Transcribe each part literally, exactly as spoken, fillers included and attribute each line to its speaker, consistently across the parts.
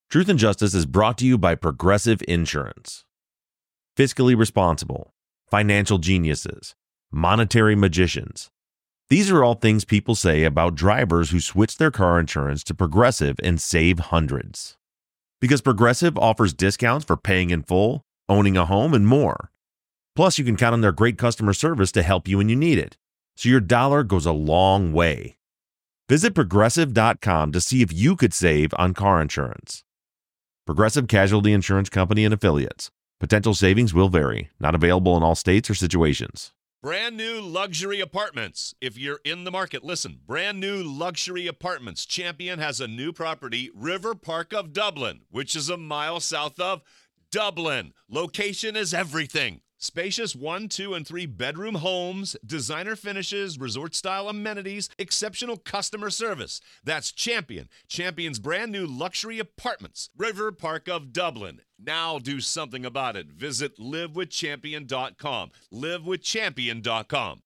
Speaker 1: Truth and Justice is brought to you by Progressive Insurance. Fiscally responsible, financial geniuses, monetary magicians. These are all things people say about drivers who switch their car insurance to Progressive and save hundreds. Because Progressive offers discounts for paying in full, owning a home, and more. Plus, you can count on their great customer service to help you when you need it. So your dollar goes a long way. Visit progressive dot com to see if you could save on car insurance. Progressive Casualty Insurance Company and Affiliates. Potential savings will vary. Not available in all states or situations.
Speaker 2: Brand new luxury apartments. If you're in the market, listen. Brand new luxury apartments. Champion has a new property, River Park of Dublin, which is a mile south of Dublin. Location is everything. Spacious one, two, and three bedroom homes, designer finishes, resort-style amenities, exceptional customer service. That's Champion. Champion's brand new luxury apartments. River Park of Dublin. Now do something about it. Visit live with champion dot com. live with champion dot com.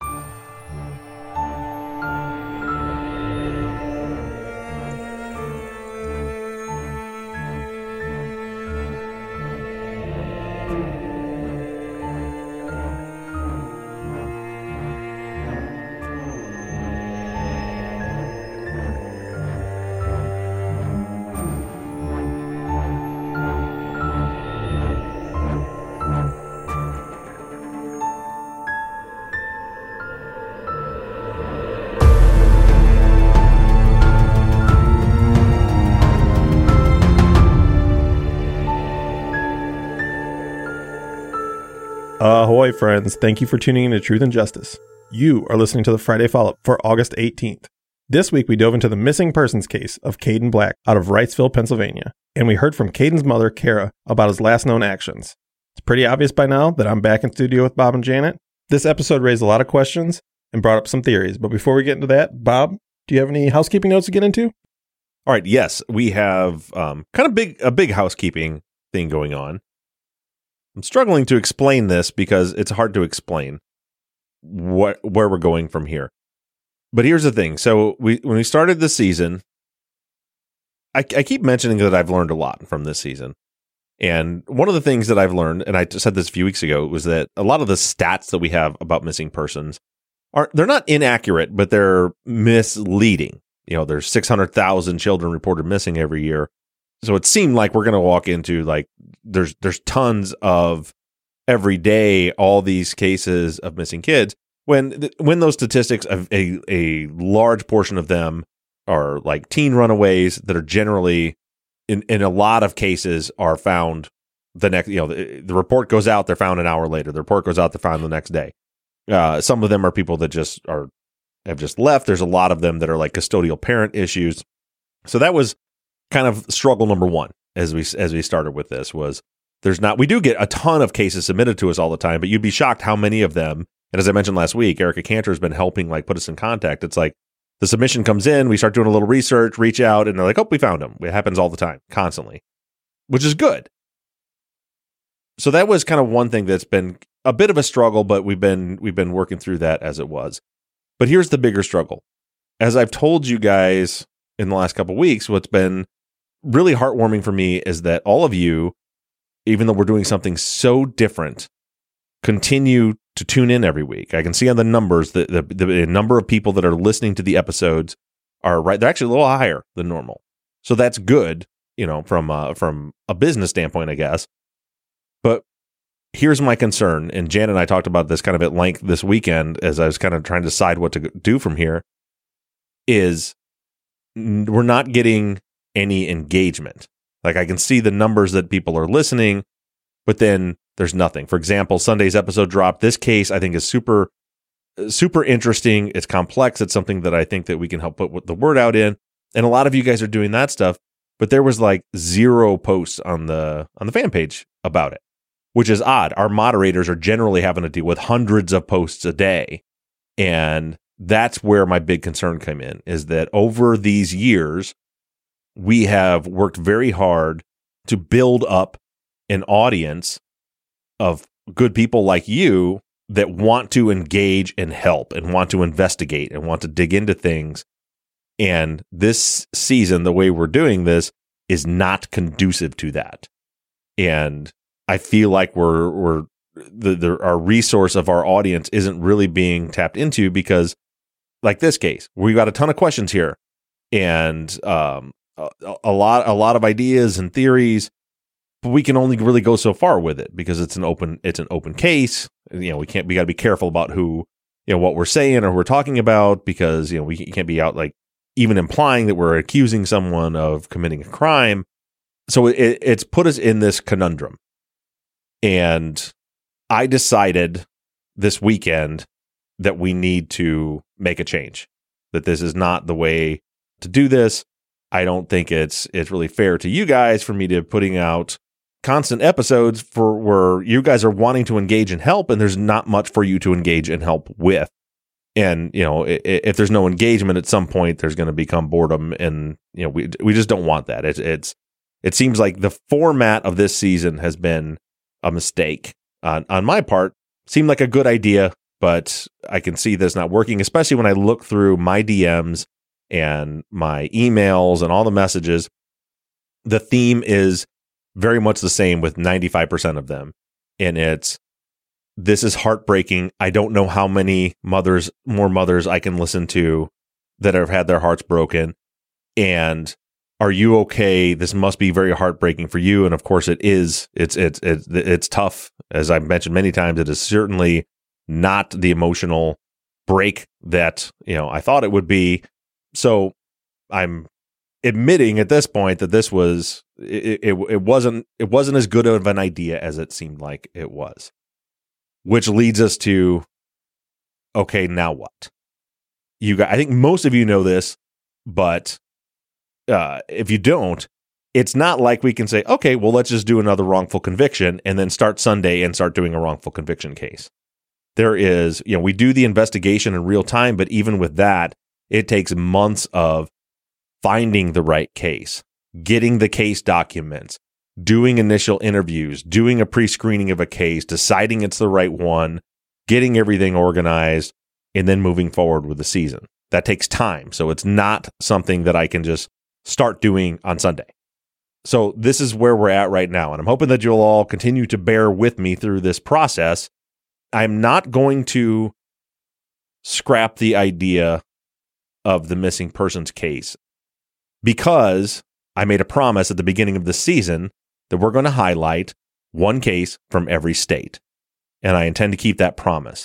Speaker 3: Ahoy, friends. Thank you for tuning in to Truth and Justice. You are listening to the Friday follow-up for August eighteenth. This week, we dove into the missing persons case of Caden Black out of Wrightsville, Pennsylvania, and we heard from Caden's mother, Kara, about his last known actions. It's pretty obvious by now that I'm back in studio with Bob and Janet. This episode raised a lot of questions and brought up some theories, but before we get into that, Bob, do you have any housekeeping notes to get into?
Speaker 1: All right, yes, we have um, kind of big a big housekeeping thing going on. I'm struggling to explain this because it's hard to explain what where we're going from here. But here's the thing. So we when we started this season, I, I keep mentioning that I've learned a lot from this season. And one of the things that I've learned, and I said this a few weeks ago, was that a lot of the stats that we have about missing persons are they're not inaccurate, but they're misleading. You know, there's six hundred thousand children reported missing every year. So it seemed like we're going to walk into like there's there's tons of every day all these cases of missing kids when when those statistics of a a large portion of them are like teen runaways that are generally in in a lot of cases are found the next you know the, the report goes out, they're found an hour later, the report goes out, they're found the next day. Uh, some of them are people that just are have just left. There's a lot of them that are like custodial parent issues. So that was kind of struggle number one as we as we started with this was there's not we do get a ton of cases submitted to us all the time, but you'd be shocked how many of them. And as I mentioned last week, Erica Cantor has been helping like put us in contact. It's like the submission comes in, we start doing a little research, reach out, and they're like, oh, we found them. It happens all the time, constantly, which is good. So that was kind of one thing that's been a bit of a struggle, but we've been we've been working through that as it was. But here's the bigger struggle. As I've told you guys in the last couple of weeks, what's been really heartwarming for me is that all of you, even though we're doing something so different, continue to tune in every week. I can see on the numbers that the, the number of people that are listening to the episodes are right. They're actually a little higher than normal. So that's good, you know, from uh, from a business standpoint, I guess. But here's my concern, and Jan and I talked about this kind of at length this weekend as I was kind of trying to decide what to do from here, is we're not getting any engagement. Like I can see the numbers that people are listening, but then there's nothing. For example, Sunday's episode dropped. This case I think is super, super interesting. It's complex. It's something that I think that we can help put the word out in. And a lot of you guys are doing that stuff, but there was like zero posts on the, on the fan page about it, which is odd. Our moderators are generally having to deal with hundreds of posts a day. And that's where my big concern came in, is that over these years, we have worked very hard to build up an audience of good people like you that want to engage and help and want to investigate and want to dig into things. And this season, the way we're doing this is not conducive to that. And I feel like we're we're the, the our resource of our audience isn't really being tapped into, because like this case, we've got a ton of questions here and um, a, a lot a lot of ideas and theories, but we can only really go so far with it because it's an open it's an open case. You know, we can't we got to be careful about who, you know, what we're saying or who we're talking about, because, you know, we can't be out like even implying that we're accusing someone of committing a crime. So it, it's put us in this conundrum. And I decided this weekend that we need to make a change, that this is not the way to do this. I don't think it's it's really fair to you guys for me to putting out constant episodes for where you guys are wanting to engage and help, and there's not much for you to engage and help with. And, you know, if, if there's no engagement at some point, there's going to become boredom, and, you know, we we just don't want that. It's it's it seems like the format of this season has been a mistake on on my part. Seemed like a good idea, but I can see this not working, especially when I look through my D Ms and my emails and all the messages. The theme is very much the same with ninety-five percent of them, and it's, this is heartbreaking. I don't know how many mothers, more mothers I can listen to that have had their hearts broken. And are you okay? This must be very heartbreaking for you. And of course it is. It's, it's, it's, it's tough. As I've mentioned many times, it is certainly not the emotional break that, you know, I thought it would be. So I'm admitting at this point that this was, it, it, it wasn't, it wasn't as good of an idea as it seemed like it was. Which leads us to, okay, now what? You guys, I think most of you know this, but uh, if you don't, it's not like we can say, okay, well, let's just do another wrongful conviction and then start Sunday and start doing a wrongful conviction case. There is, you know, we do the investigation in real time, but even with that, it takes months of finding the right case, getting the case documents, doing initial interviews, doing a pre-screening of a case, deciding it's the right one, getting everything organized, and then moving forward with the season. That takes time. So it's not something that I can just start doing on Sunday. So this is where we're at right now. And I'm hoping that you'll all continue to bear with me through this process. I'm not going to scrap the idea of the missing persons case, because I made a promise at the beginning of the season that we're going to highlight one case from every state. And I intend to keep that promise.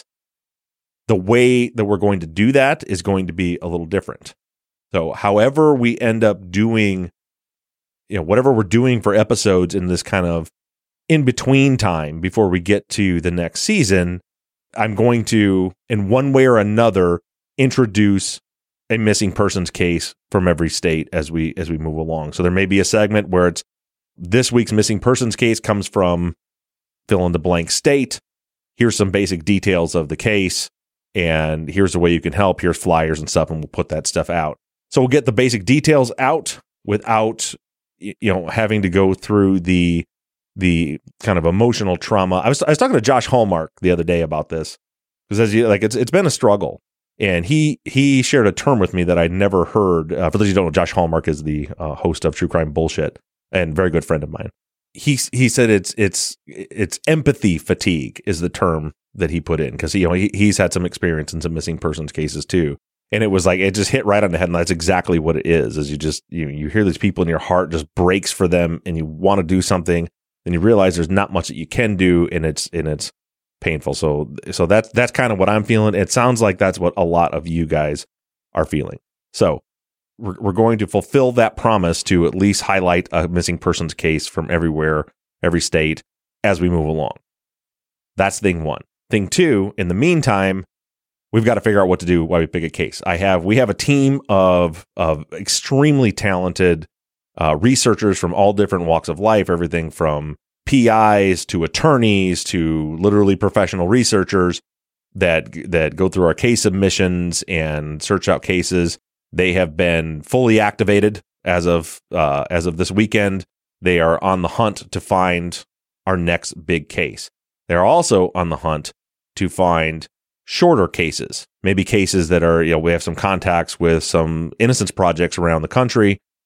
Speaker 1: The way that we're going to do that is going to be a little different. So however we end up doing, you know, whatever we're doing for episodes in this kind of in-between time before we get to the next season, I'm going to, in one way or another, introduce a missing persons case from every state as we as we move along. So there may be a segment where it's, this week's missing persons case comes from fill in the blank state. Here's some basic details of the case, and here's the way you can help. Here's flyers and stuff, and we'll put that stuff out. So we'll get the basic details out without, you know, having to go through the the kind of emotional trauma. I was I was talking to Josh Hallmark the other day about this, because as you like, it's it's been a struggle, and he he shared a term with me that I'd never heard. Uh, for those who don't know, Josh Hallmark is the uh, host of True Crime Bullshit and very good friend of mine. He he said it's it's it's empathy fatigue is the term that he put in, because he, you know, he he's had some experience in some missing persons cases too, and it was like it just hit right on the head, and that's exactly what it is. Is you just you you hear these people and your heart just breaks for them, and you want to do something, and you realize there's not much that you can do, and it's and it's painful. So so that's that's kind of what I'm feeling. It sounds like that's what a lot of you guys are feeling. So we're, we're going to fulfill that promise to at least highlight a missing persons case from everywhere, every state, as we move along. That's thing one. Thing two, in the meantime, we've got to figure out what to do while we pick a case. I have we have a team of of extremely talented uh, researchers from all different walks of life, everything from P Is to attorneys to literally professional researchers that that go through our case submissions and search out cases. They have been fully activated as of uh, as of this weekend. They are on the hunt to find our next big case. They're also on the hunt to find shorter cases, maybe cases that are, you know, we have some contacts with some innocence projects around the country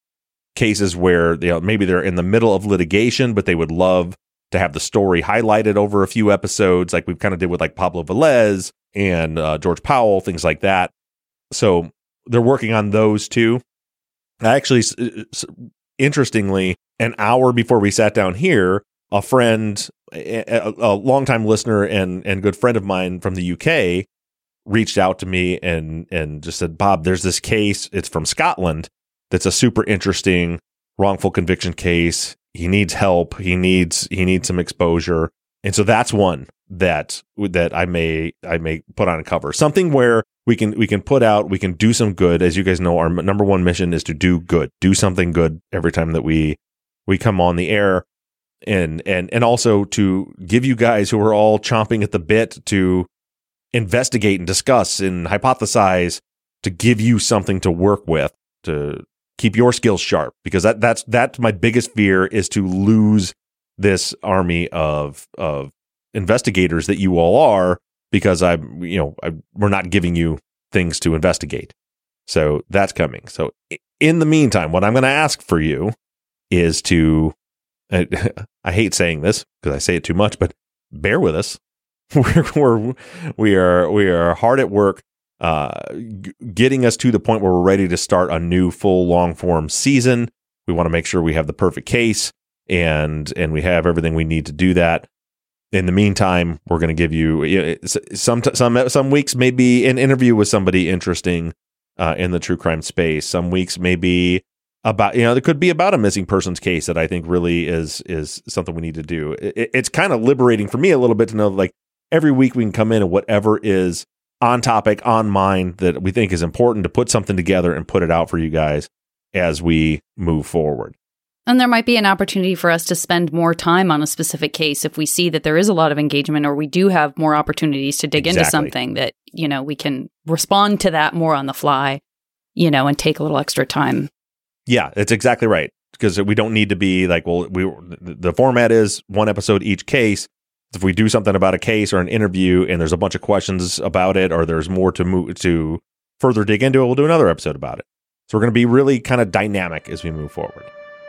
Speaker 1: cases where you know, maybe they're in the middle of litigation, but they would love to have the story highlighted over a few episodes, like we kind of did with like Pablo Velez and uh, George Powell, things like that. So they're working on those too. Actually, interestingly, an hour before we sat down here, a friend, a, a longtime listener and and good friend of mine from the U K, reached out to me and and just said, Bob, there's this case. It's from Scotland. That's a super interesting wrongful conviction case. He needs help. He needs he needs some exposure. And so that's one that that I may I may put on a cover. Something where we can we can put out, we can do some good. As you guys know, our number one mission is to do good. Do something good every time that we we come on the air. And and and also to give you guys who are all chomping at the bit to investigate and discuss and hypothesize, to give you something to work with, to keep your skills sharp, because that that's that's my biggest fear, is to lose this army of of investigators that you all are, because I'm you know I, we're not giving you things to investigate. So that's coming. So in the meantime, what I'm going to ask for you is to, I, I hate saying this because I say it too much, but bear with us. We're, we're we are we are hard at work uh, g- getting us to the point where we're ready to start a new full long form season. We want to make sure we have the perfect case and and we have everything we need to do that. In the meantime, we're going to give you, you know, some some some weeks maybe an interview with somebody interesting uh, in the true crime space. Some weeks maybe about, you know, there could be about a missing persons case that I think really is is something we need to do. It, it's kind of liberating for me a little bit to know, like, every week we can come in and whatever is on topic, on mind, that we think is important, to put something together and put it out for you guys as we move forward.
Speaker 4: And there might be an opportunity for us to spend more time on a specific case if we see that there is a lot of engagement, or we do have more opportunities to dig
Speaker 1: Exactly.
Speaker 4: into something, that, you know, we can respond to that more on the fly, you know, and take a little extra time.
Speaker 1: Yeah, it's exactly right. Because we don't need to be like, well, we the format is one episode each case. If we do something about a case or an interview and there's a bunch of questions about it, or there's more to move to further dig into it, we'll do another episode about it. So we're going to be really kind of dynamic as we move forward.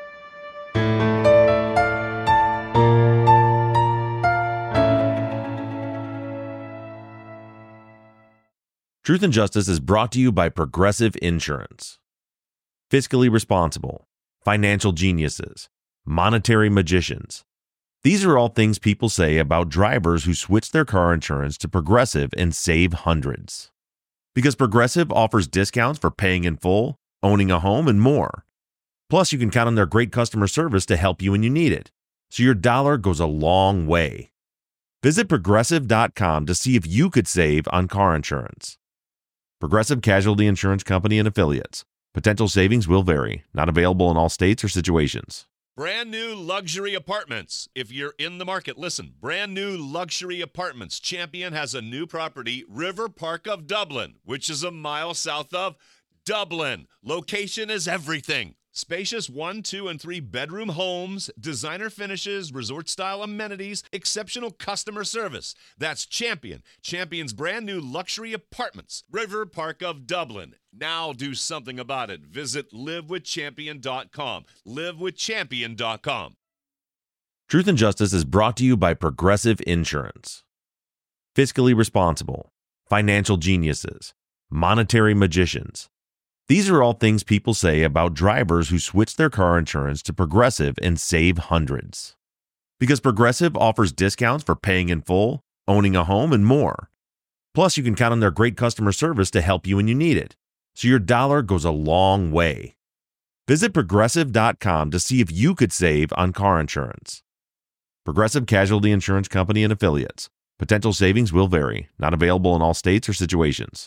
Speaker 1: Truth and Justice is brought to you by Progressive Insurance. Fiscally responsible, financial geniuses, monetary magicians. These are all things people say about drivers who switch their car insurance to Progressive and save hundreds. Because Progressive offers discounts for paying in full, owning a home, and more. Plus, you can count on their great customer service to help you when you need it. So your dollar goes a long way. Visit Progressive dot com to see if you could save on car insurance. Progressive Casualty Insurance Company and Affiliates. Potential savings will vary. Not available in all states or situations.
Speaker 2: Brand new luxury apartments. If you're in the market, listen. Brand new luxury apartments. Champion has a new property, River Park of Dublin, which is a mile south of Dublin. Location is everything. Spacious one, two, and three bedroom homes, designer finishes, resort-style amenities, exceptional customer service. That's Champion. Champion's brand new luxury apartments, River Park of Dublin. Now do something about it. Visit live with champion dot com. live with champion dot com.
Speaker 1: Truth and Justice is brought to you by Progressive Insurance. Fiscally responsible, financial geniuses, monetary magicians. These are all things people say about drivers who switch their car insurance to Progressive and save hundreds. Because Progressive offers discounts for paying in full, owning a home, and more. Plus, you can count on their great customer service to help you when you need it. So your dollar goes a long way. Visit Progressive dot com to see if you could save on car insurance. Progressive Casualty Insurance Company and Affiliates. Potential savings will vary. Not available in all states or situations.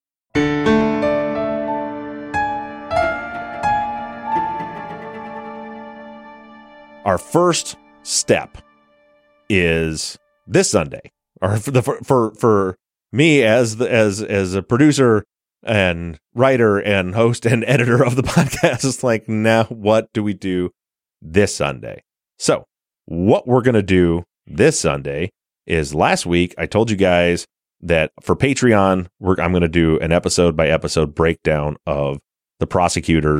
Speaker 1: Our first step is this Sunday, or for the for for, for me as the, as as a producer and writer and host and editor of the podcast. It's like, now what do we do this Sunday? So what we're gonna do this Sunday is, last week I told you guys that for Patreon, we're, I'm gonna do an episode by episode breakdown of The Prosecutors,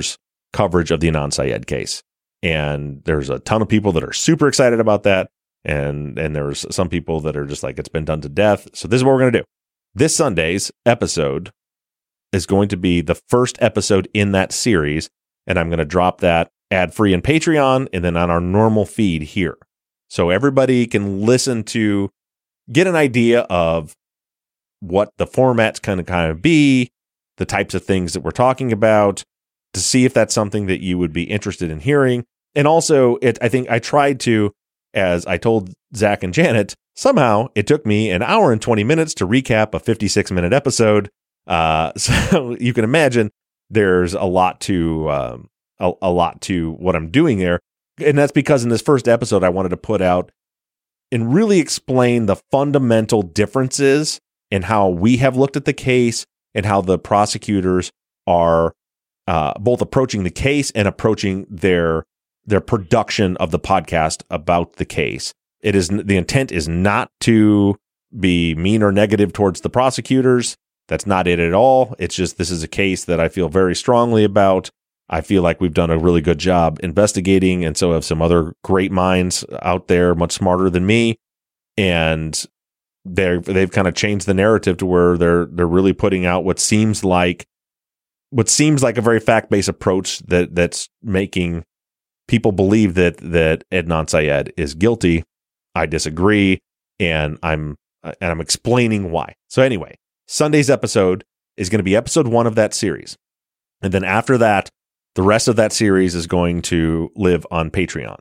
Speaker 1: coverage of the Adnan Syed case. And there's a ton of people that are super excited about that. And, and there's some people that are just like, it's been done to death. So this is what we're going to do. This Sunday's episode is going to be the first episode in that series. And I'm going to drop that ad-free in Patreon and then on our normal feed here. So everybody can listen to, get an idea of what the format's going to kind of be, the types of things that we're talking about, to see if that's something that you would be interested in hearing. And also, it I think I tried to, as I told Zach and Janet, somehow it took me an hour and twenty minutes to recap a fifty-six minute episode. Uh, so you can imagine there's a lot to um, a, a lot to what I'm doing there. And that's because in this first episode, I wanted to put out and really explain the fundamental differences in how we have looked at the case and how the prosecutors are uh, both approaching the case and approaching their their production of the podcast about the case. It is the intent is not to be mean or negative towards the prosecutors. That's not it at all. It's just this is a case that I feel very strongly about. I feel like we've done a really good job investigating, and so have some other great minds out there, much smarter than me. And they're they've kind of changed the narrative to where they're they're really putting out what seems like what seems like a very fact-based approach that that's making people believe that that Adnan Syed is guilty. I disagree, and I'm and I'm explaining why. So anyway, Sunday's episode is going to be episode one of that series, and then after that, the rest of that series is going to live on Patreon.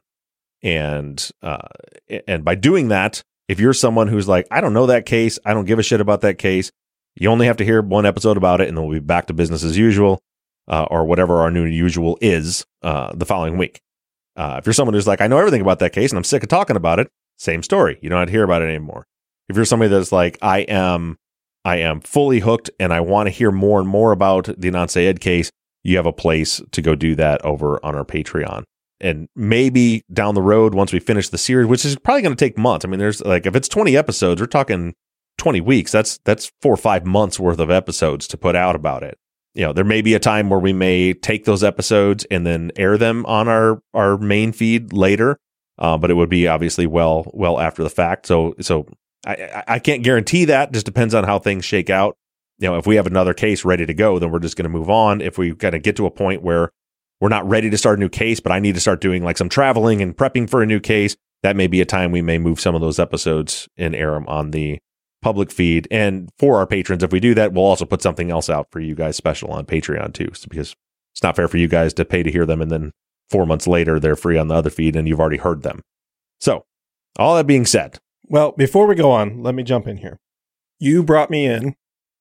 Speaker 1: And uh, and by doing that, if you're someone who's like, I don't know that case, I don't give a shit about that case, you only have to hear one episode about it, and then we'll be back to business as usual, uh, or whatever our new usual is uh, the following week. Uh, if you're someone who's like, I know everything about that case, and I'm sick of talking about it, same story. You don't have to hear about it anymore. If you're somebody that's like, I am, I am fully hooked, and I want to hear more and more about the Adnan Syed case, you have a place to go do that over on our Patreon. And maybe down the road, once we finish the series, which is probably going to take months. I mean, there's like, if it's twenty episodes, we're talking twenty weeks. That's, that's four or five months worth of episodes to put out about it. You know, there may be a time where we may take those episodes and then air them on our, our main feed later. Uh, but it would be obviously well, well after the fact. So, so I, I can't guarantee that. Just depends on how things shake out. You know, if we have another case ready to go, then we're just going to move on. If we kind of get to a point where we're not ready to start a new case, but I need to start doing like some traveling and prepping for a new case, that may be a time we may move some of those episodes and air them on the public feed. And for our patrons, if we do that, we'll also put something else out for you guys special on Patreon too, because it's not fair for you guys to pay to hear them and then four months later they're free on the other feed and you've already heard them. So all that being said.
Speaker 3: Well, before we go on, let me jump in here. You brought me in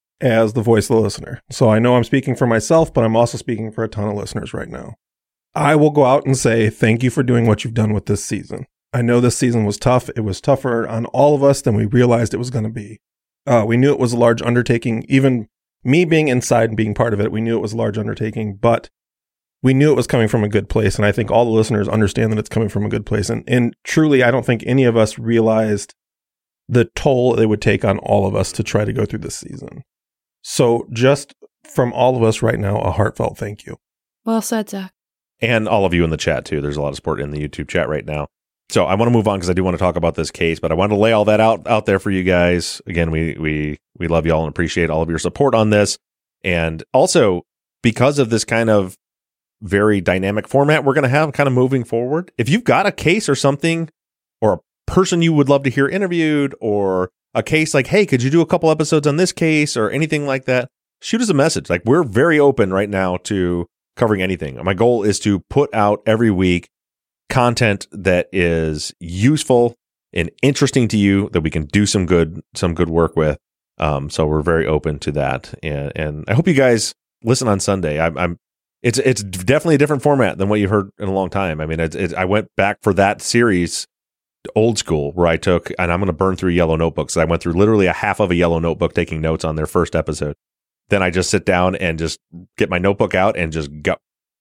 Speaker 3: as the voice of the listener. So I know I'm speaking for myself, but I'm also speaking for a ton of listeners right now. I will go out and say thank you for doing what you've done with this season. I know this season was tough. It was tougher on all of us than we realized it was going to be. Uh, we knew it was a large undertaking. Even me being inside and being part of it, we knew it was a large undertaking, but we knew it was coming from a good place. And I think all the listeners understand that it's coming from a good place. And, and truly, I don't think any of us realized the toll it would take on all of us to try to go through this season. So just from all of us right now, a heartfelt thank you.
Speaker 4: Well said, Zach.
Speaker 1: And all of you in the chat, too. There's a lot of support in the YouTube chat right now. So I want to move on because I do want to talk about this case, but I want to lay all that out out there for you guys. Again, we we we love you all and appreciate all of your support on this. And also, because of this kind of very dynamic format we're going to have kind of moving forward, if you've got a case or something or a person you would love to hear interviewed or a case like, hey, could you do a couple episodes on this case or anything like that, shoot us a message. Like, we're very open right now to covering anything. My goal is to put out every week content that is useful and interesting to you that we can do some good some good work with. Um, so we're very open to that, and and I hope you guys listen on Sunday. I'm, I'm it's it's definitely a different format than what you've heard in a long time. I mean, it's, it's, I went back for that series old school where I took, and I'm going to burn through yellow notebooks. I went through literally a half of a yellow notebook taking notes on their first episode. Then I just sit down and just get my notebook out and just go.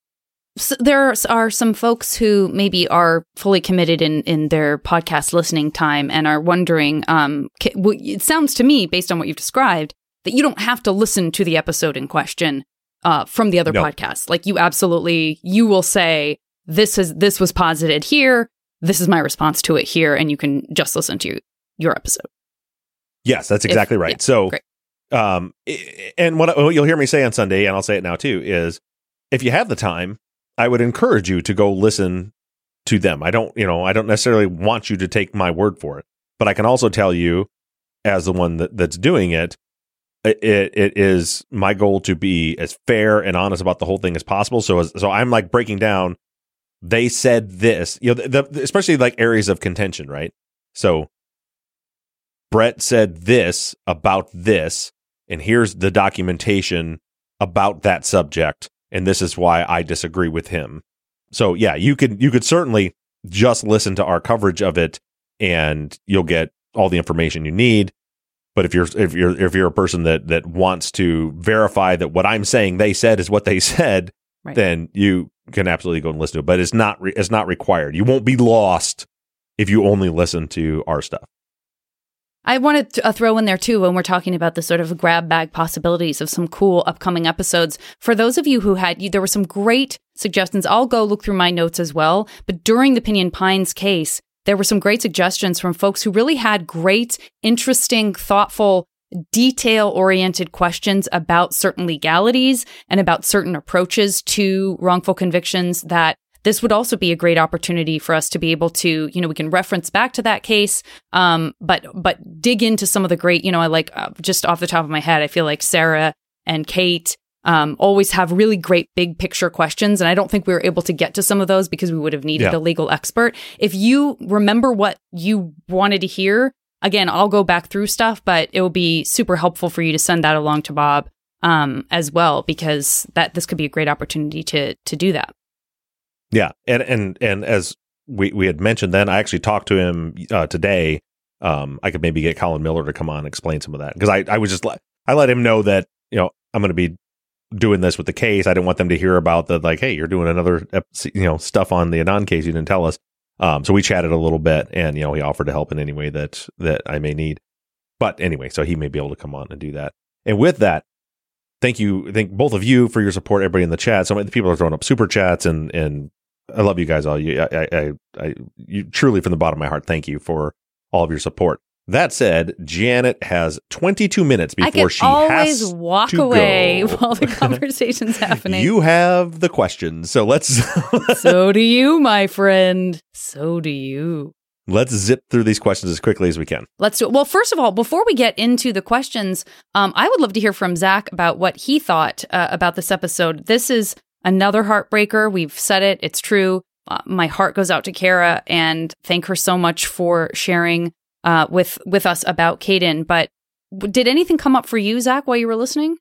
Speaker 4: So there are some folks who maybe are fully committed in, in their podcast listening time and are wondering, um, it sounds to me, based on what you've described, that you don't have to listen to the episode in question uh, from the other
Speaker 1: No.
Speaker 4: podcasts. Like you absolutely, you will say, this is this was posited here. This is my response to it here. And you can just listen to your episode.
Speaker 1: Yes, that's exactly
Speaker 4: If-
Speaker 1: right.
Speaker 4: yeah,
Speaker 1: so,
Speaker 4: great.
Speaker 1: um, i- and what, what you'll hear me say on Sunday, and I'll say it now too, is if you have the time, I would encourage you to go listen to them. I don't, you know, I don't necessarily want you to take my word for it, but I can also tell you, as the one that, that's doing it, it, it is my goal to be as fair and honest about the whole thing as possible. So, as, so I'm like breaking down. They said this, you know, the, the, especially like areas of contention, right? So, Brett said this about this, and here's the documentation about that subject, and this is why I disagree with him. So, yeah, you could you could certainly just listen to our coverage of it, and you'll get all the information you need. But if you're if you're if you're a person that that wants to verify that what I'm saying they said is what they said,
Speaker 4: Right.
Speaker 1: then you can absolutely go and listen to it. But it's not re- it's not required. You won't be lost if you only listen to our stuff.
Speaker 4: I wanted to uh, throw in there too, when we're talking about the sort of grab bag possibilities of some cool upcoming episodes. For those of you who had, you, there were some great suggestions. I'll go look through my notes as well. But during the Pinion Pines case, there were some great suggestions from folks who really had great, interesting, thoughtful, detail-oriented questions about certain legalities and about certain approaches to wrongful convictions that this would also be a great opportunity for us to be able to, you know, we can reference back to that case, um, but but dig into some of the great, you know, I like, uh, just off the top of my head, I feel like Sarah and Kate um, always have really great big picture questions. And I don't think we were able to get to some of those because we would have needed
Speaker 1: Yeah.
Speaker 4: a legal expert. If you remember what you wanted to hear, again, I'll go back through stuff, but it will be super helpful for you to send that along to Bob um, as well, because that this could be a great opportunity to to do that.
Speaker 1: Yeah, and and and as we we had mentioned, then I actually talked to him uh, today. Um, I could maybe get Colin Miller to come on and explain some of that, because I I was just let I let him know that, you know, I'm going to be doing this with the case. I didn't want them to hear about the, like, hey, you're doing another ep- you know stuff on the Anon case you didn't tell us. Um, so we chatted a little bit, and you know he offered to help in any way that that I may need. But anyway, so he may be able to come on and do that. And with that, thank you, thank both of you for your support. Everybody in the chat, so many people are throwing up super chats, and and I love you guys all. You, I, I, I, you truly, from the bottom of my heart, thank you for all of your support. That said, Janet has twenty-two minutes before
Speaker 4: I can
Speaker 1: she
Speaker 4: always
Speaker 1: has
Speaker 4: walk
Speaker 1: to
Speaker 4: away
Speaker 1: go.
Speaker 4: while the conversation's happening.
Speaker 1: You have the questions, so let's
Speaker 4: So do you, my friend. So do you.
Speaker 1: let's zip through these questions as quickly as we can.
Speaker 4: Let's do it. Well, first of all, before we get into the questions, um, I would love to hear from Zach about what he thought uh, about this episode. This is another heartbreaker. We've said it. It's true. Uh, my heart goes out to Kara, and thank her so much for sharing uh, with with us about Caden. But w- did anything come up for you, Zach, while you were listening?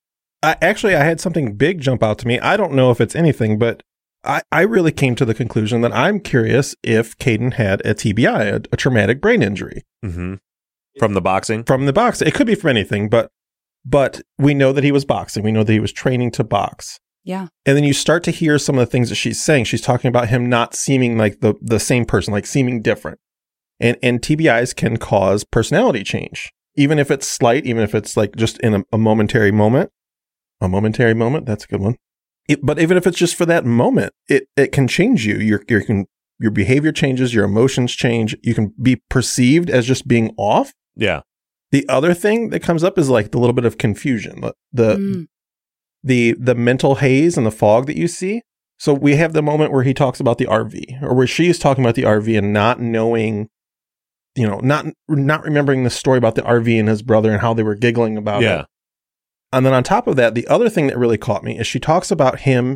Speaker 3: I, actually, I had something big jump out to me. I don't know if it's anything, but I, I really came to the conclusion that I'm curious if Caden had a T B I, a, a traumatic brain injury.
Speaker 1: Mm-hmm. From the boxing,
Speaker 3: From the box. It could be from anything, but but we know that he was boxing. We know that he was training to box.
Speaker 4: Yeah.
Speaker 3: And then you start to hear some of the things that she's saying. She's talking about him not seeming like the, the same person, like seeming different. And and T B Is can cause personality change, even if it's slight, even if it's like just in a, a momentary moment. A momentary moment, that's a good one. It, but even if it's just for that moment, it, it can change you. Your your can your behavior changes, your emotions change. You can be perceived as just being off.
Speaker 1: yeah,
Speaker 3: The other thing that comes up is like the little bit of confusion, the the,
Speaker 4: Mm.
Speaker 3: the the mental haze and the fog that you see. So we have the moment where he talks about the R V, or where she is talking about the R V and not knowing, you know, not not remembering the story about the R V and his brother and how they were giggling about
Speaker 1: yeah,
Speaker 3: it. And then on top of that, the other thing that really caught me is she talks about him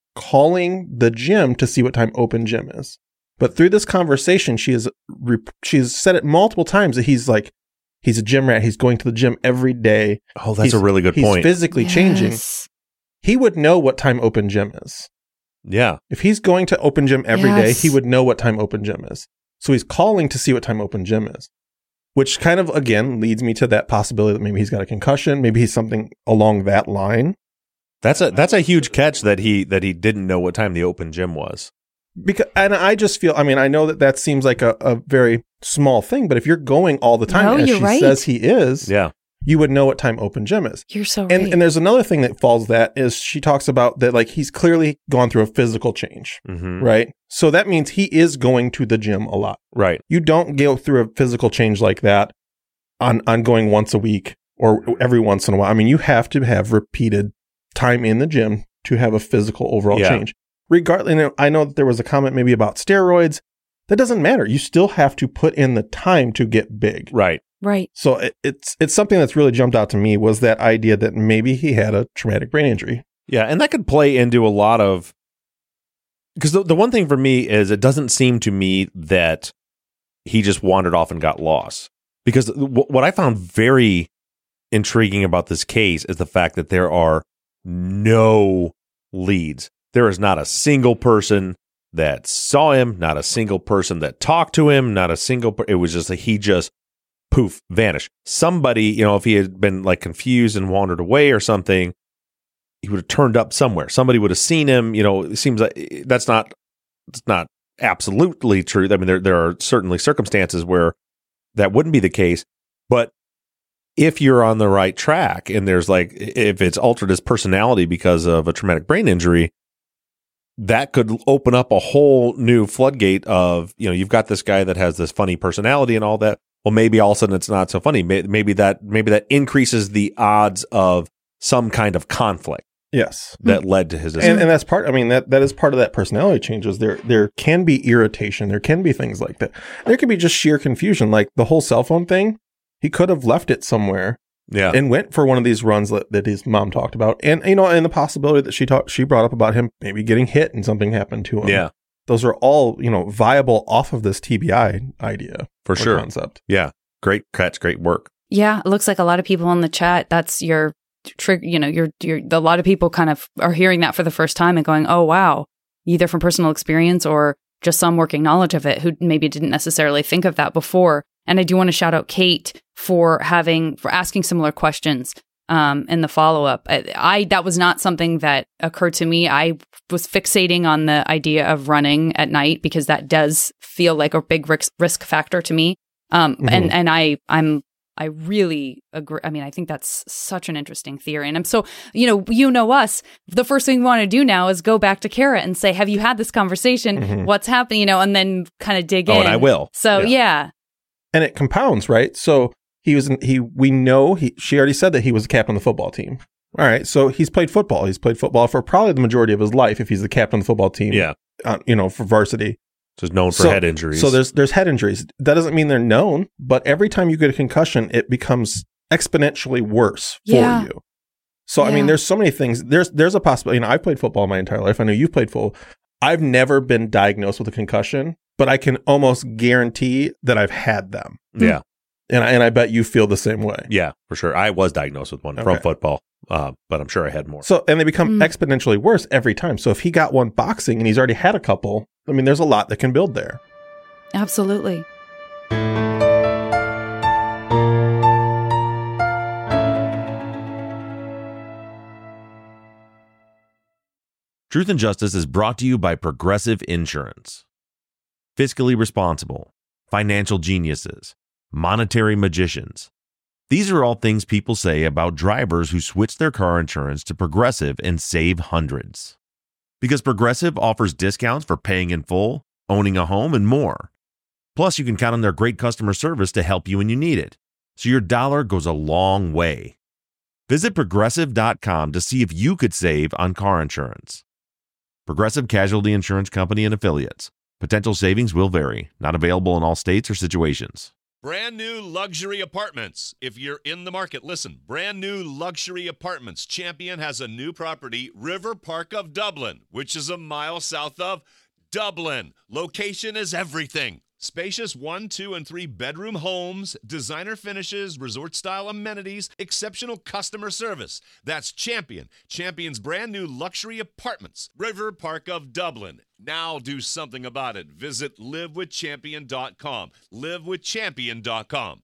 Speaker 3: calling the gym to see what time open gym is. But through this conversation, she has rep- she's said it multiple times that he's like, he's a gym rat. He's going to the gym every day.
Speaker 1: Oh, that's
Speaker 3: He's-
Speaker 1: a really good
Speaker 3: he's
Speaker 1: point.
Speaker 3: physically changing.
Speaker 4: Yes.
Speaker 3: He would know what time open gym is.
Speaker 1: Yeah,
Speaker 3: If he's going to open gym every day,
Speaker 4: Yes.
Speaker 3: he would know what time open gym is. So he's calling to see what time open gym is, which kind of, again, leads me to that possibility that maybe he's got a concussion. Maybe he's something along that line.
Speaker 1: that's a that's a huge catch that he that he didn't know what time the open gym was.
Speaker 3: Because, and I just feel, I mean, I know that that seems like a, a very small thing, but if you're going all the time,
Speaker 4: No,
Speaker 3: as
Speaker 4: you're
Speaker 3: she
Speaker 4: right.
Speaker 3: says he is,
Speaker 1: Yeah,
Speaker 3: you would know what time open gym is.
Speaker 4: You're so right.
Speaker 3: And, and there's another thing that falls that is she talks about that, like, he's clearly gone through a physical change,
Speaker 1: Mm-hmm.
Speaker 3: right? So that means he is going to the gym a lot.
Speaker 1: Right.
Speaker 3: You don't go through a physical change like that on, on going once a week or every once in a while. I mean, you have to have repeated time in the gym to have a physical overall
Speaker 1: Yeah.
Speaker 3: change. Regardless, you know, I know that there was a comment maybe about steroids. That doesn't matter. You still have to put in the time to get big.
Speaker 1: Right.
Speaker 4: Right.
Speaker 3: So it, it's it's something that's really jumped out to me was that idea that maybe he had a traumatic brain injury.
Speaker 1: Yeah, and that could play into a lot of, because the, the one thing for me is it doesn't seem to me that he just wandered off and got lost. Because w- what I found very intriguing about this case is the fact that there are no leads. There is not a single person that saw him, not a single person that talked to him, not a single. Per- it was just like he just poof vanished. Somebody, you know, if he had been like confused and wandered away or something, he would have turned up somewhere. Somebody would have seen him. You know, it seems like that's not it's not absolutely true. I mean, there there are certainly circumstances where that wouldn't be the case, but if you're on the right track and there's like, if it's altered his personality because of a traumatic brain injury, that could open up a whole new floodgate of, you know, you've got this guy that has this funny personality and all that. Well, maybe all of a sudden it's not so funny. Maybe that, maybe that increases the odds of some kind of conflict.
Speaker 3: Yes.
Speaker 1: That led to his
Speaker 3: and, and that's part, I mean, that, that is part of that personality changes. There, there can be irritation. There can be things like that. There could be just sheer confusion, like the whole cell phone thing. He could have left it somewhere.
Speaker 1: Yeah.
Speaker 3: And went for one of these runs that, that his mom talked about. And, you know, and the possibility that she talked, she brought up about him maybe getting hit and something happened to him.
Speaker 1: Yeah.
Speaker 3: Those are all, you know, viable off of this T B I idea.
Speaker 1: For sure.
Speaker 3: Concept.
Speaker 1: Yeah. Great catch. Great work.
Speaker 4: Yeah. It looks like a lot of people in the chat, that's your trigger, you know, you're, you're, a lot of people kind of are hearing that for the first time and going, oh, wow, either from personal experience or just some working knowledge of it who maybe didn't necessarily think of that before. And I do want to shout out Kate for having, for asking similar questions um, in the follow-up. I, I, that was not something that occurred to me. I was fixating on the idea of running at night because that does feel like a big risk, risk factor to me. Um,
Speaker 3: Mm-hmm.
Speaker 4: and, and I, I'm, I really agree. I mean, I think that's such an interesting theory. And I'm so, you know, you know us, the first thing we want to do now is go back to Kara and say, have you had this conversation?
Speaker 3: Mhm.
Speaker 4: What's happening? You know, and then kind of dig
Speaker 1: Oh,
Speaker 4: in.
Speaker 1: and I will.
Speaker 4: So,
Speaker 1: Yeah.
Speaker 4: yeah.
Speaker 3: And it compounds, right? So he was, in, he, we know he, she already said that he was the captain of the football team. All right. So he's played football. He's played football for probably the majority of his life if he's the captain of the football team.
Speaker 1: Yeah.
Speaker 3: Uh, you know, for varsity.
Speaker 1: Just known for
Speaker 3: So-
Speaker 1: head injuries.
Speaker 3: So there's there's head injuries. That doesn't mean they're known, but every time you get a concussion, it becomes exponentially worse
Speaker 4: Yeah.
Speaker 3: for you. So I
Speaker 4: Yeah.
Speaker 3: mean, there's so many things. There's there's a possibility. You know, I've played football my entire life. I know you've played football. I've never been diagnosed with a concussion, but I can almost guarantee that I've had them.
Speaker 1: yeah.
Speaker 3: And I, and I bet you feel the same way.
Speaker 1: Yeah, for sure. I was diagnosed with one from
Speaker 3: Okay.
Speaker 1: football, uh, but I'm sure I had more.
Speaker 3: So, and they become
Speaker 4: Mm.
Speaker 3: exponentially worse every time. So if he got one boxing and he's already had a couple, I mean, there's a lot that can build there.
Speaker 4: Absolutely.
Speaker 2: Truth and Justice is brought to you by Progressive Insurance. Fiscally responsible, financial geniuses, monetary magicians. These are all things people say about drivers who switch their car insurance to Progressive and save hundreds. Because Progressive offers discounts for paying in full, owning a home, and more. Plus, you can count on their great customer service to help you when you need it. So your dollar goes a long way. Visit progressive dot com to see if you could save on car insurance. Progressive Casualty Insurance Company and Affiliates. Potential savings will vary. Not available in all states or situations.
Speaker 5: Brand new luxury apartments. If you're in the market, listen. Brand new luxury apartments. Champion has a new property, River Park of Dublin, which is a mile south of Dublin. Location is everything. Spacious one, two, and three bedroom homes, designer finishes, resort-style amenities, exceptional customer service. That's Champion. Champion's brand new luxury apartments. River Park of Dublin. Now do something about it. Visit live with champion dot com. live with champion dot com.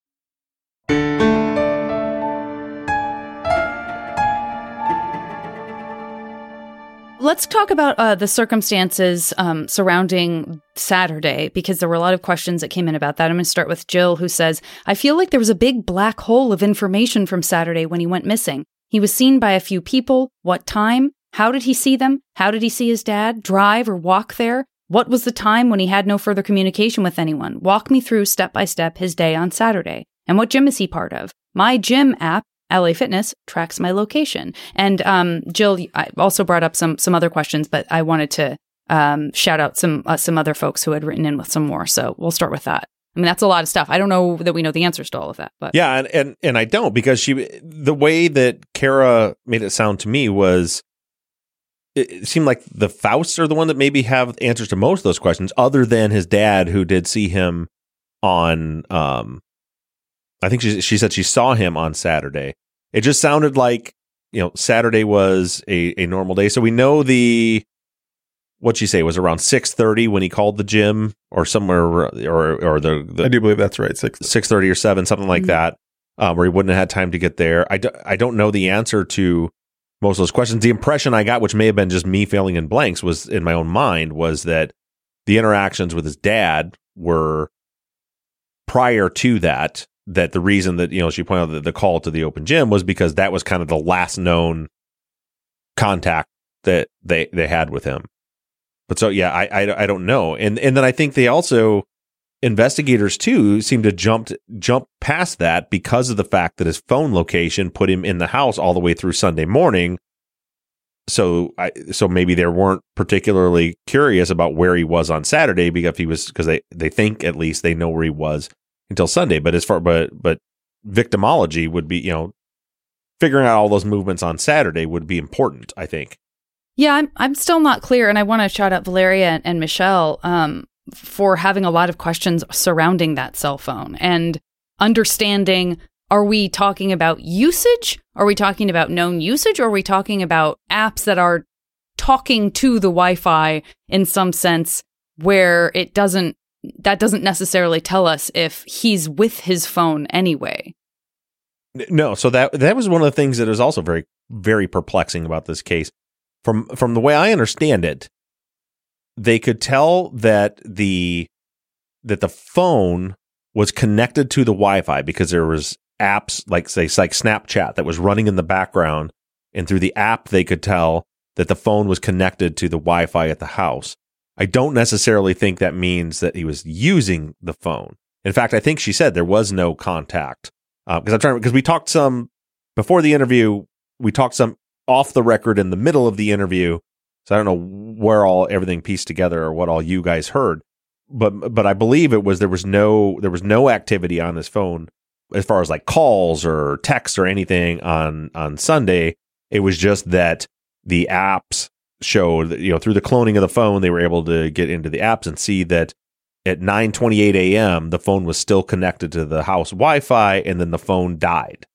Speaker 4: let's talk about uh, the circumstances um, surrounding Saturday, because there were a lot of questions that came in about that. I'm going to start with Jill, who says, I feel like there was a big black hole of information from Saturday when he went missing. He was seen by a few people. What time? How did he see them? How did he see his dad drive or walk there? What was the time when he had no further communication with anyone? Walk me through step by step his day on Saturday. And what gym is he part of? My gym app, L A Fitness, tracks my location. And um, Jill, I also brought up some some other questions, but I wanted to um, shout out some uh, some other folks who had written in with some more. So we'll start with that. I mean, that's a lot of stuff. I don't know that we know the answers to all of that, but
Speaker 1: yeah, and and, and I don't, because she the way that Kara made it sound to me was it, it seemed like the Fausts are the one that maybe have answers to most of those questions, other than his dad, who did see him on. Um, I think she she said she saw him on Saturday. It just sounded like, you know, Saturday was a, a normal day. So we know the. What'd she say? It was around six thirty when he called the gym, or somewhere, or or the, the
Speaker 3: I do believe that's right. Six
Speaker 1: six thirty or seven, something like mm-hmm. that, um, where he wouldn't have had time to get there. I, do, I don't know the answer to most of those questions. The impression I got, which may have been just me filling in blanks, was in my own mind, was that the interactions with his dad were prior to that. That the reason that, you know, she pointed out that the call to the open gym was because that was kind of the last known contact that they they had with him. But so, yeah, I, I, I don't know. And and then I think they also, investigators too, seem to jump, jump past that because of the fact that his phone location put him in the house all the way through Sunday morning. So I, so maybe they weren't particularly curious about where he was on Saturday, because he was, because they, they think at least they know where he was until Sunday. But as far, but, but victimology would be, you know, figuring out all those movements on Saturday would be important, I think.
Speaker 4: Yeah, I'm I'm still not clear, and I want to shout out Valeria and, and Michelle um, for having a lot of questions surrounding that cell phone and understanding, are we talking about usage? Are we talking about known usage? Or are we talking about apps that are talking to the Wi-Fi in some sense where it doesn't, that doesn't necessarily tell us if he's with his phone anyway?
Speaker 1: No, so that that was one of the things that is also very, very perplexing about this case. From from the way I understand it, they could tell that the that the phone was connected to the Wi-Fi because there was apps like, say, like Snapchat that was running in the background, and through the app they could tell that the phone was connected to the Wi-Fi at the house. I don't necessarily think that means that he was using the phone. In fact, I think she said there was no contact, because uh, I'm trying because we talked some before the interview. We talked some off the record in the middle of the interview, so I don't know where all everything pieced together or what all you guys heard, but but I believe it was there was no there was no activity on his phone as far as like calls or texts or anything on on Sunday. It was just that the apps showed that, you know, through the cloning of the phone, they were able to get into the apps and see that at nine twenty-eight a.m. the phone was still connected to the house Wi-Fi, and then the phone died.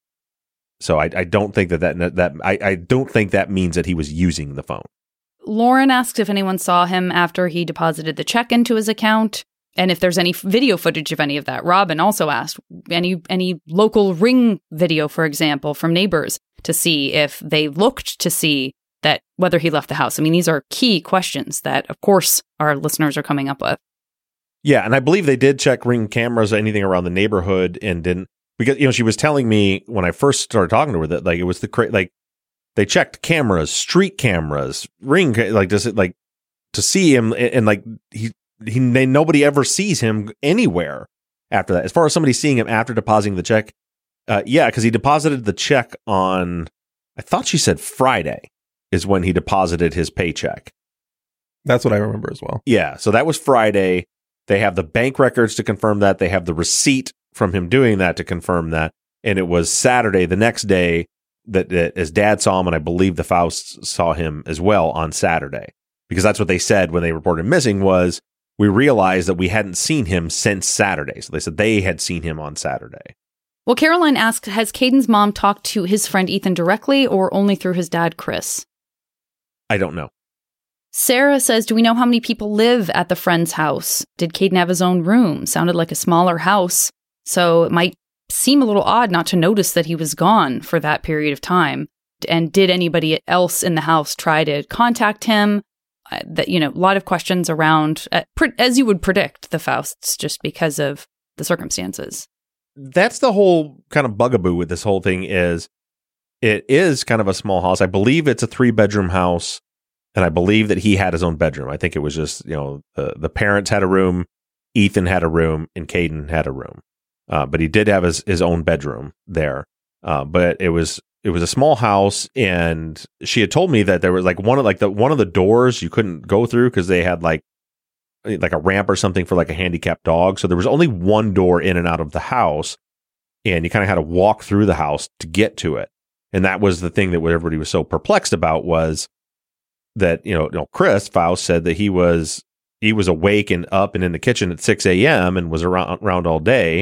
Speaker 1: So I, I don't think that that, that I, I don't think that means that he was using the phone.
Speaker 4: Lauren asked if anyone saw him after he deposited the check into his account, and if there's any video footage of any of that. Robin also asked any any local Ring video, for example, from neighbors to see if they looked to see that whether he left the house. I mean, these are key questions that, of course, our listeners are coming up with.
Speaker 1: Yeah, and I believe they did check Ring cameras or anything around the neighborhood and didn't. Because, you know, she was telling me when I first started talking to her that, like, it was the cra- like they checked cameras, street cameras, Ring, like, does it like to see him, and, and like he he they, nobody ever sees him anywhere after that. As far as somebody seeing him after depositing the check, uh, yeah, because he deposited the check on, I thought she said Friday is when he deposited his paycheck.
Speaker 3: That's what I remember as well.
Speaker 1: Yeah, so that was Friday. They have the bank records to confirm that. They have the receipt from him doing that to confirm that. And it was Saturday, the next day, that, that his dad saw him, and I believe the Fausts saw him as well on Saturday. Because that's what they said when they reported him missing, was we realized that we hadn't seen him since Saturday. So they said they had seen him on Saturday.
Speaker 4: Well, Caroline asked, has Caden's mom talked to his friend Ethan directly or only through his dad, Chris?
Speaker 1: I don't know.
Speaker 4: Sarah says, do we know how many people live at the friend's house? Did Caden have his own room? Sounded like a smaller house. So it might seem a little odd not to notice that he was gone for that period of time. and did anybody else in the house try to contact him? Uh, that, you know, a lot of questions around, uh, pre- as you would predict, the Fausts, just because of the circumstances.
Speaker 1: That's the whole kind of bugaboo with this whole thing is it is kind of a small house. I believe it's a three bedroom house, and I believe that he had his own bedroom. I think it was just, you know, the, the parents had a room, Ethan had a room, and Caden had a room. Uh, but he did have his, his own bedroom there. Uh, but it was it was a small house, and she had told me that there was like one of like the one of the doors you couldn't go through because they had like like a ramp or something for like a handicapped dog. So there was only one door in and out of the house, and you kind of had to walk through the house to get to it. And that was the thing that everybody was so perplexed about, was that, you know, you know Chris Faust said that he was he was awake and up and in the kitchen at six a.m. and was around around all day.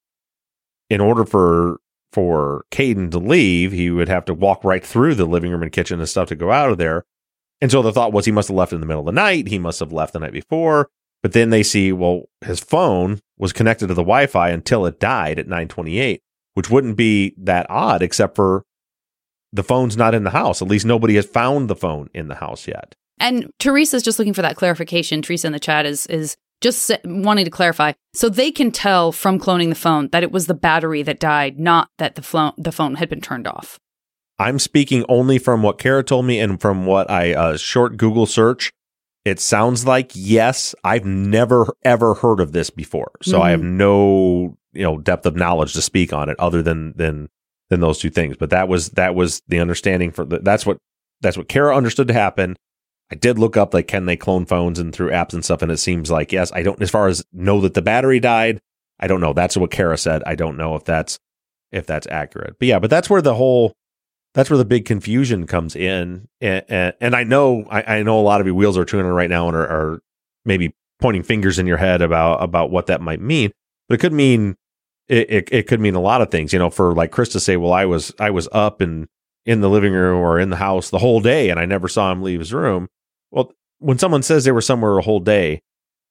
Speaker 1: In order for for Caden to leave, he would have to walk right through the living room and kitchen and stuff to go out of there. And so the thought was he must have left in the middle of the night. He must have left the night before. But then they see, well, his phone was connected to the Wi-Fi until it died at nine twenty-eight, which wouldn't be that odd, except for the phone's not in the house. At least nobody has found the phone in the house yet.
Speaker 4: And Teresa's just looking for that clarification. Teresa in the chat is is just wanting to clarify. So they can tell from cloning the phone that it was the battery that died, not that the, flo- the phone had been turned off.
Speaker 1: I'm speaking only from what Kara told me and from what I, uh, short Google search. It sounds like, yes, I've never, ever heard of this before. So mm-hmm. I have no, you know, depth of knowledge to speak on it other than, than, than those two things. But that was, that was the understanding for the, that's what, that's what Kara understood to happen. I did look up, like, can they clone phones and through apps and stuff? And it seems like, yes, I don't, as far as know that the battery died, I don't know. That's what Kara said. I don't know if that's, if that's accurate. But yeah, but that's where the whole, that's where the big confusion comes in. And, and, and I know, I, I know a lot of you wheels are turning right now and are, are maybe pointing fingers in your head about, about what that might mean. But it could mean, it, it, it could mean a lot of things, you know, for like Chris to say, well, I was, I was up and in the living room or in the house the whole day and I never saw him leave his room. Well, when someone says they were somewhere a whole day,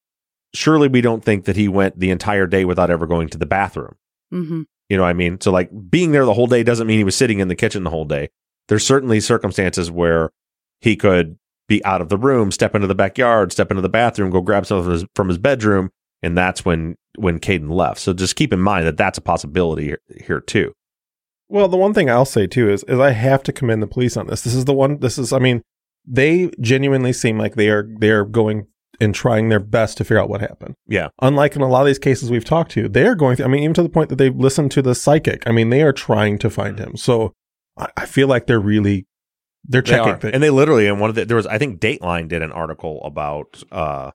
Speaker 1: surely we don't think that he went the entire day without ever going to the bathroom.
Speaker 4: Mm-hmm.
Speaker 1: You know what I mean? So like being there the whole day doesn't mean he was sitting in the kitchen the whole day. There's certainly circumstances where he could be out of the room, step into the backyard, step into the bathroom, go grab something from his, from his bedroom. And that's when, when Caden left. So just keep in mind that that's a possibility here, here too.
Speaker 3: Well, the one thing I'll say too is, is I have to commend the police on this. This is the one, this is, I mean, they genuinely seem like they are they are going and trying their best to figure out what happened.
Speaker 1: Yeah.
Speaker 3: Unlike in a lot of these cases we've talked to, they are going through, I mean, even to the point that they've listened to the psychic. I mean, they are trying to find him. So I, I feel like they're really, they're
Speaker 1: they
Speaker 3: checking
Speaker 1: are.
Speaker 3: things.
Speaker 1: And they literally, and one of the, there was, I think Dateline did an article about, uh,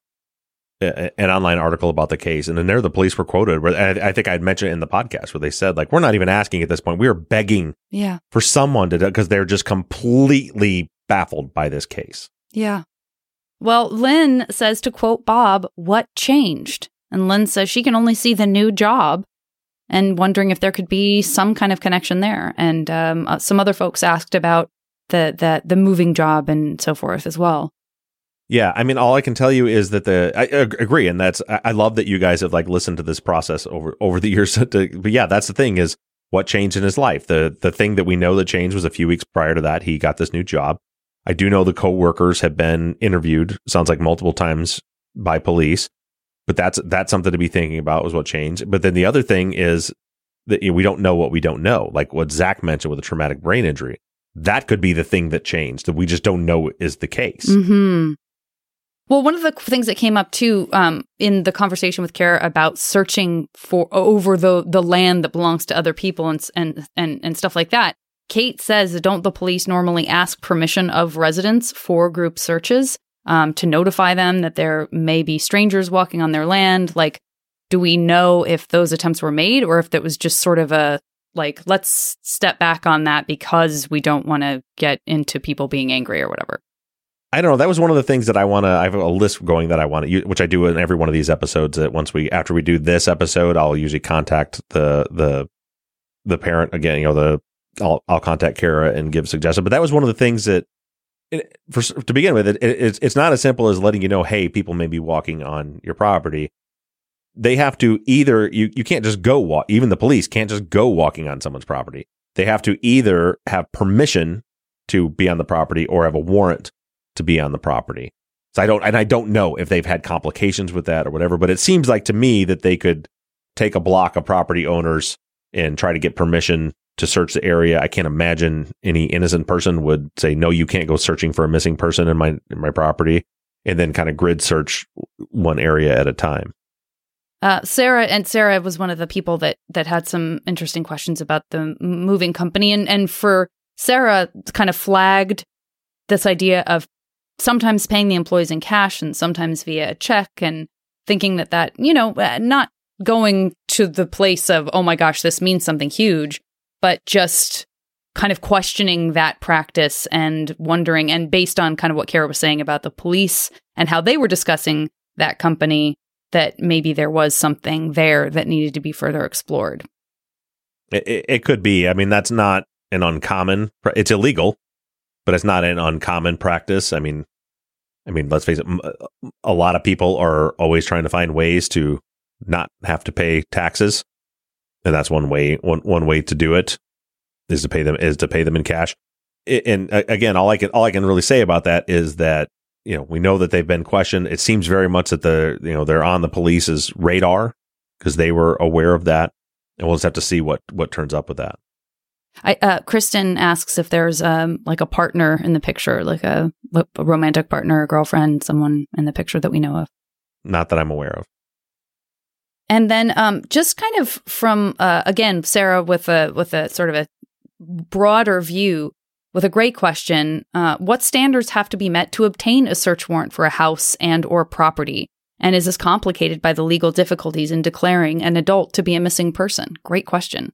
Speaker 1: a, an online article about the case. And then there the police were quoted where and I, I think I'd mentioned it in the podcast where they said, like, we're not even asking at this point. We are begging
Speaker 4: yeah.
Speaker 1: for someone to, because they're just completely baffled by this case.
Speaker 4: Yeah. Well, Lynn says, to quote Bob, what changed? And Lynn says she can only see the new job and wondering if there could be some kind of connection there. And um, uh, some other folks asked about the, the the moving job and so forth as well.
Speaker 1: Yeah, I mean, all I can tell you is that the I ag- agree, and that's I love that you guys have like listened to this process over over the years. To, but yeah, that's the thing is what changed in his life. The the thing that we know that changed was a few weeks prior to that he got this new job. I do know the coworkers have been interviewed. Sounds like multiple times by police, but that's that's something to be thinking about. Was what changed. But then the other thing is that you know, we don't know what we don't know. Like what Zach mentioned with a traumatic brain injury, that could be the thing that changed that we just don't know is the case.
Speaker 4: Mm-hmm. Well, one of the things that came up too um, in the conversation with Kara about searching for over the the land that belongs to other people and and and, and stuff like that. Kate says, don't the police normally ask permission of residents for group searches um, to notify them that there may be strangers walking on their land? Like, do we know if those attempts were made or if that was just sort of a, like, let's step back on that because we don't want to get into people being angry or whatever?
Speaker 1: I don't know. That was one of the things that I want to, I have a list going that I want to, which I do in every one of these episodes, that once we, after we do this episode, I'll usually contact the, the, the parent again, you know, the, I'll, I'll contact Kara and give suggestions. But that was one of the things that, it, for, to begin with, it, it, it's, it's not as simple as letting you know, hey, people may be walking on your property. They have to either, you, you can't just go walk, even the police can't just go walking on someone's property. They have to either have permission to be on the property or have a warrant to be on the property. So I don't, and I don't know if they've had complications with that or whatever, but it seems like to me that they could take a block of property owners and try to get permission to search the area. I can't imagine any innocent person would say, no, you can't go searching for a missing person in my, in my property, and then kind of grid search one area at a time.
Speaker 4: Uh, Sarah and Sarah was one of the people that that had some interesting questions about the moving company. And, and for Sarah, kind of flagged this idea of sometimes paying the employees in cash and sometimes via a check, and thinking that that, you know, not going to the place of, oh my gosh, this means something huge, but just kind of questioning that practice and wondering, and based on kind of what Kara was saying about the police and how they were discussing that company, that maybe there was something there that needed to be further explored.
Speaker 1: It, it could be. I mean, that's not an uncommon, it's illegal, but it's not an uncommon practice. I mean, I mean, let's face it, a lot of people are always trying to find ways to not have to pay taxes. And that's one way, one, one way to do it is to pay them, is to pay them in cash. And again, all I can, all I can really say about that is that, you know, we know that they've been questioned. It seems very much that the, you know, they're on the police's radar because they were aware of that. And we'll just have to see what, what turns up with that.
Speaker 4: I, uh, Kristen asks if there's um like a partner in the picture, like a, a romantic partner, a girlfriend, someone in the picture that we know of.
Speaker 1: Not that I'm aware of.
Speaker 4: And then um, just kind of from, uh, again, Sarah with a with a sort of a broader view with a great question. Uh, what standards have to be met to obtain a search warrant for a house and or property? And is this complicated by the legal difficulties in declaring an adult to be a missing person? Great question.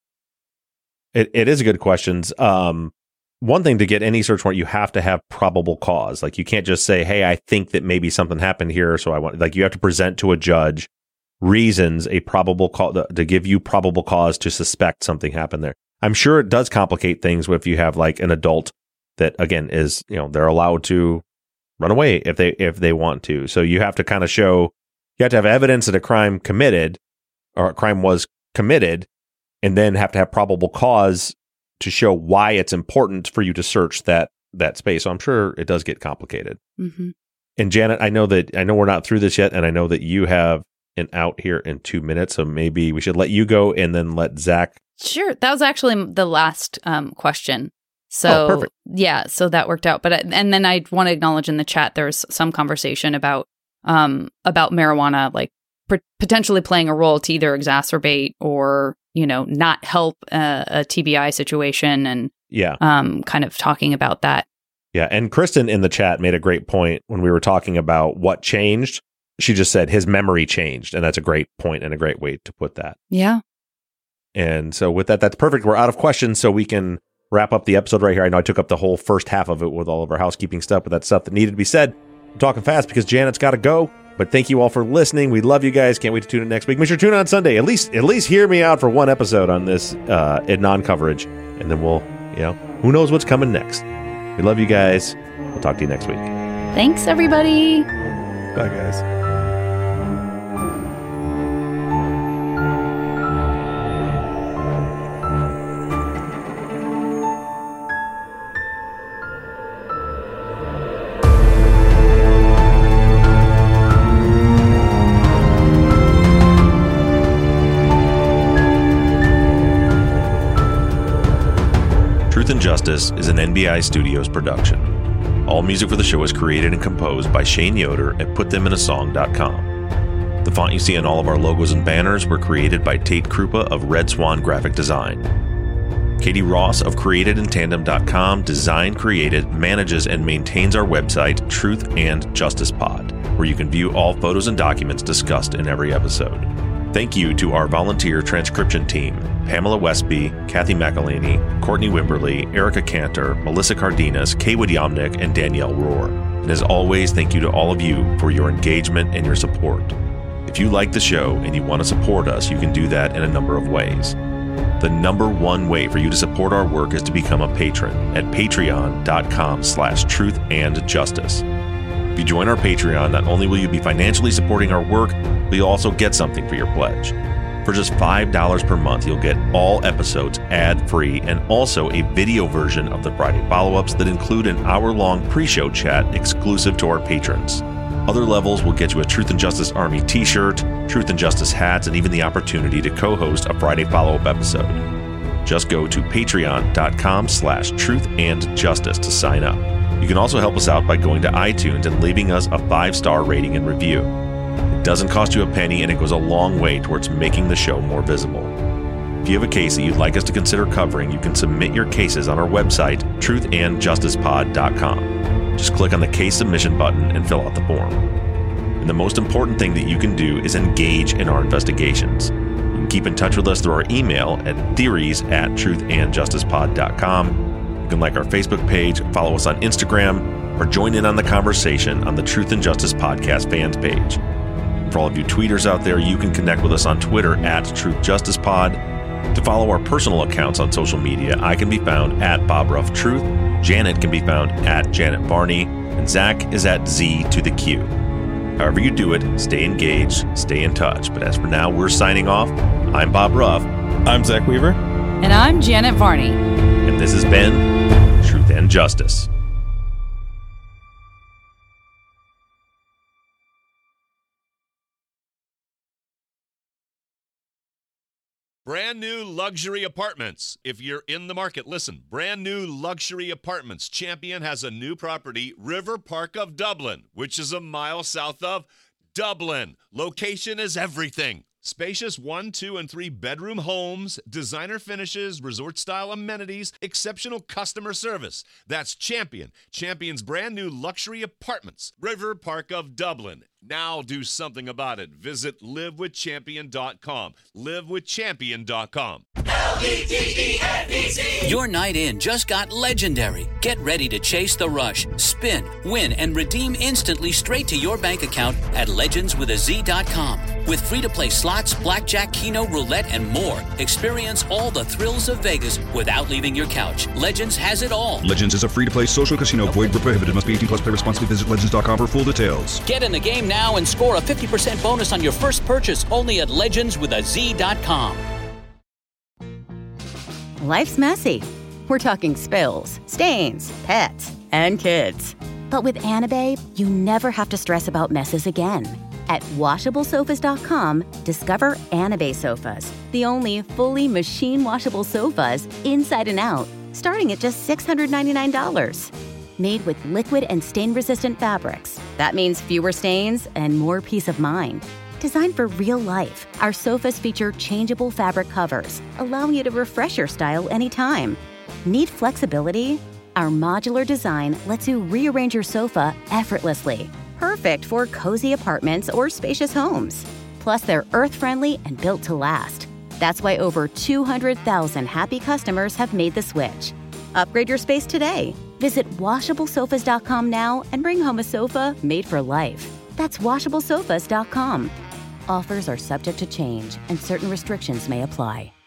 Speaker 1: It It is a good question. Um, one thing, to get any search warrant, you have to have probable cause. Like, you can't just say, hey, I think that maybe something happened here, so I want, like, you have to present to a judge reasons, a probable cause, to give you probable cause to suspect something happened there. I'm sure it does complicate things if you have like an adult that, again, is, you know, they're allowed to run away if they if they want to. So you have to kind of show, you have to have evidence that a crime committed or a crime was committed, and then have to have probable cause to show why it's important for you to search that that space. So I'm sure it does get complicated.
Speaker 4: Mm-hmm.
Speaker 1: And Janet, I know that I know we're not through this yet, and I know that you have an out here in two minutes, so maybe we should let you go and then let Zach.
Speaker 4: Sure, that was actually the last um, question. So
Speaker 1: oh, perfect.
Speaker 4: Yeah, so that worked out. But and then I want to acknowledge in the chat there's some conversation about um about marijuana, like p- potentially playing a role to either exacerbate or, you know, not help a, a T B I situation, and
Speaker 1: yeah,
Speaker 4: um, kind of talking about that.
Speaker 1: Yeah, and Kristen in the chat made a great point when we were talking about what changed. She just said his memory changed, and that's a great point and a great way to put that.
Speaker 4: Yeah.
Speaker 1: And so with that, that's perfect. We're out of questions, so we can wrap up the episode right here. I know I took up the whole first half of it with all of our housekeeping stuff, but that's stuff that needed to be said. I'm talking fast because Janet's got to go, but thank you all for listening. We love you guys. Can't wait to tune in next week. Make sure to tune in on Sunday. At least, at least hear me out for one episode on this uh, Idnan coverage, and then we'll, you know, who knows what's coming next. We love you guys. We'll talk to you next week.
Speaker 4: Thanks, everybody.
Speaker 3: Bye, guys.
Speaker 1: Truth and Justice is an N B I Studios production. All music for the show is created and composed by Shane Yoder at put them in a song dot com. The font you see on all of our logos and banners were created by Tate Krupa of Red Swan Graphic Design. Katie Ross of created in tandem dot com designed, created, manages, and maintains our website, Truth and Justice Pod, where you can view all photos and documents discussed in every episode. Thank you to our volunteer transcription team, Pamela Westby, Kathy McElhaney, Courtney Wimberly, Erica Cantor, Melissa Cardenas, Kaywood Yomnick, and Danielle Rohr. And as always, thank you to all of you for your engagement and your support. If you like the show and you want to support us, you can do that in a number of ways. The number one way for you to support our work is to become a patron at patreon dot com slash truth and justice. If you join our Patreon, not only will you be financially supporting our work, but you'll also get something for your pledge. For just five dollars per month, you'll get all episodes ad-free and also a video version of the Friday follow-ups that include an hour-long pre-show chat exclusive to our patrons. Other levels will get you a Truth and Justice Army t-shirt, Truth and Justice hats, and even the opportunity to co-host a Friday follow-up episode. Just go to patreon.com slash truth and justice to sign up. You can also help us out by going to iTunes and leaving us a five-star rating and review. It doesn't cost you a penny, and it goes a long way towards making the show more visible. If you have a case that you'd like us to consider covering, you can submit your cases on our website, truth and justice pod dot com. Just click on the case submission button and fill out the form. And the most important thing that you can do is engage in our investigations. You can keep in touch with us through our email at theories at truth and justice pod dot com. You can like our Facebook page, follow us on Instagram, or join in on the conversation on the Truth and Justice Podcast fans page. For all of you tweeters out there, you can connect with us on Twitter at TruthJusticePod. To follow our personal accounts on social media, I can be found at Bob Ruff Truth, Janet can be found at Janet Varney, and Zach is at Z to the Q. However you do it, stay engaged, stay in touch. But as for now, we're signing off. I'm Bob Ruff.
Speaker 3: I'm Zach Weaver.
Speaker 4: And I'm Janet Varney.
Speaker 1: And this has been Truth and Justice.
Speaker 2: Brand new luxury apartments. If you're in the market, listen. Brand new luxury apartments. Champion has a new property, River Park of Dublin, which is a mile south of Dublin. Location is everything. Spacious one, two, and three bedroom homes, designer finishes, resort-style amenities, exceptional customer service. That's Champion. Champion's brand new luxury apartments, River Park of Dublin. Now do something about it. Visit live with champion dot com. live with champion dot com.
Speaker 6: L E D E N E Z.
Speaker 7: Your night in just got legendary. Get ready to chase the rush, spin, win, and redeem instantly straight to your bank account at legends with a z dot com. With free-to-play slots, blackjack, keno, roulette, and more, experience all the thrills of Vegas without leaving your couch. Legends has it all.
Speaker 8: Legends is a free-to-play social casino. Void where prohibited. Must be eighteen plus. Play responsibly. Visit legends dot com for full details.
Speaker 7: Get in the game now and score a fifty percent bonus on your first purchase only at legends with a z dot com.
Speaker 9: Life's messy. We're talking spills, stains, pets, and kids. But with Anabae, you never have to stress about messes again. At washable sofas dot com, discover Anabae sofas, the only fully machine-washable sofas inside and out, starting at just six hundred ninety-nine dollars. Made with liquid and stain-resistant fabrics. That means fewer stains and more peace of mind. Designed for real life, our sofas feature changeable fabric covers, allowing you to refresh your style anytime. Need flexibility? Our modular design lets you rearrange your sofa effortlessly. Perfect for cozy apartments or spacious homes. Plus, they're earth-friendly and built to last. That's why over two hundred thousand happy customers have made the switch. Upgrade your space today. Visit washable sofas dot com now and bring home a sofa made for life. That's washable sofas dot com. Offers are subject to change and certain restrictions may apply.